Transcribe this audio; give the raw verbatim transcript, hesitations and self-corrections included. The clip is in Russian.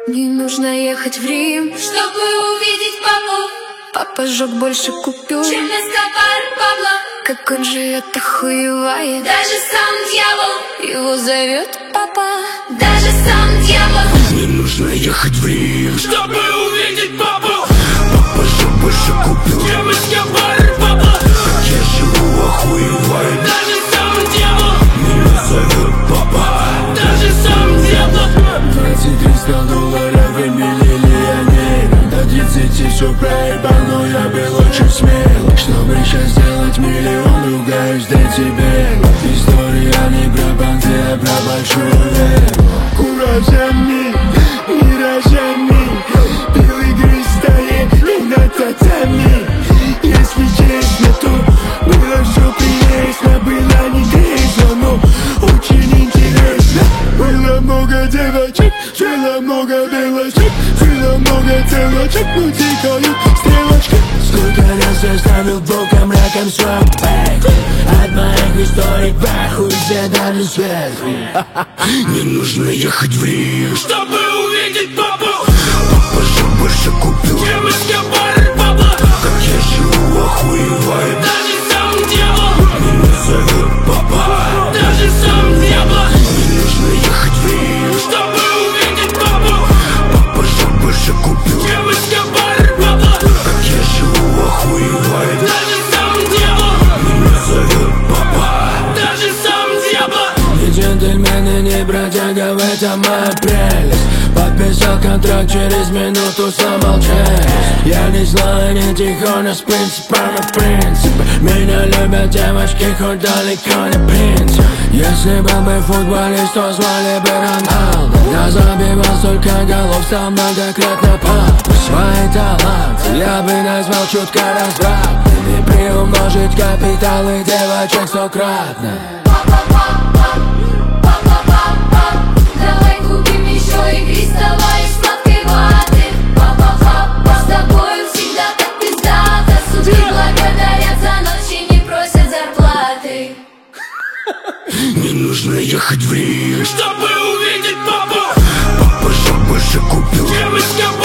Не нужно ехать в Рим, чтобы увидеть папу. Папа сжег больше купюр, чем Эскобар Пабло. Как он живет, охуевает. Даже сам дьявол его зовет папа. Даже сам дьявол. Не нужно ехать в Рим, чтобы увидеть папу. Папа сжег больше купюр, чем Эскобар Пабло. Как я живу, охуевает. Даже сам дьявол меня зовет папа. Даже сам дьявол. Двадцать триста долларов и миллионер. До тридцати все проебал, но я был очень смел. Чтобы сейчас сделать миллион, ругаюсь децибел. История не про банки, а про большую веру. Куражами, миражами, пил игры стоит и на татами. Если честно, то было все прелестно. Было не трезво, но очень интересно. Было много девочек, было много белочек, было много целочек, но тикают стрелочки. Сколько раз я ставил боком, раком свой бэк. От моих историй пахуй все даже сверху. Не нужно ехать в Рим, чтобы увидеть папу. Папа сжег больше купюр, чем Эскобар Пабло. Как я живу, охуевает. Даже сам дьявол меня зовет папа. Даже сам дьявол. Не нужно ехать в Рим, чтобы увидеть папу. Папа сжег больше купюр, чем Эскобар Пабло. Как я живу, охуевает. Даже сам дьявол меня зовет папа. Даже сам дьявол. Не джентльмены, не бродяга, в этом моя прелесть. Подписал контракт, через минуту сломал честь. Я не злой, не тихоня, с принципами принципы. Меня любят девочки, хоть далеко не принц. Если был бы футболист, то звали бы Роналдо. Я забивал столько голов, стал многократно папа. Свои таланты я бы назвал чутко развратными. Приумножить капиталы девочек стократно. Давай купим еще игристого и сладкой ваты. Папа-папа, с тобою всегда так пиздато. Суки благодарят за ночь и не просят зарплаты. Не нужно ехать в Рим, чтобы увидеть папу. Папа сжег больше купюр, чем Эскобар